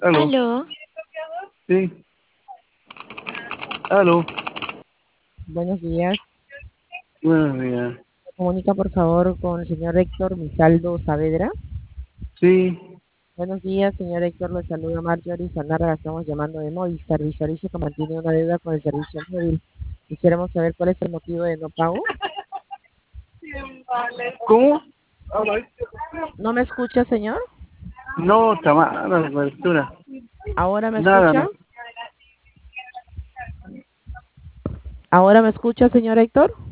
Aló, Aló, sí, aló, Buenos días. buenos días. Me comunica por favor con el señor Héctor Mizaldo Saavedra. Sí, Buenos días, señor Héctor. Le saluda Marjorie Sanarra. La estamos llamando de Movistar. Visualizo que mantiene una deuda con el servicio móvil. Quisiéramos saber cuál es el motivo de no pago. ¿cómo? ¿No me escucha, señor? No, está mala la cobertura. ¿Ahora me Nada, escucha? no. ¿Ahora me escucha, señor Héctor?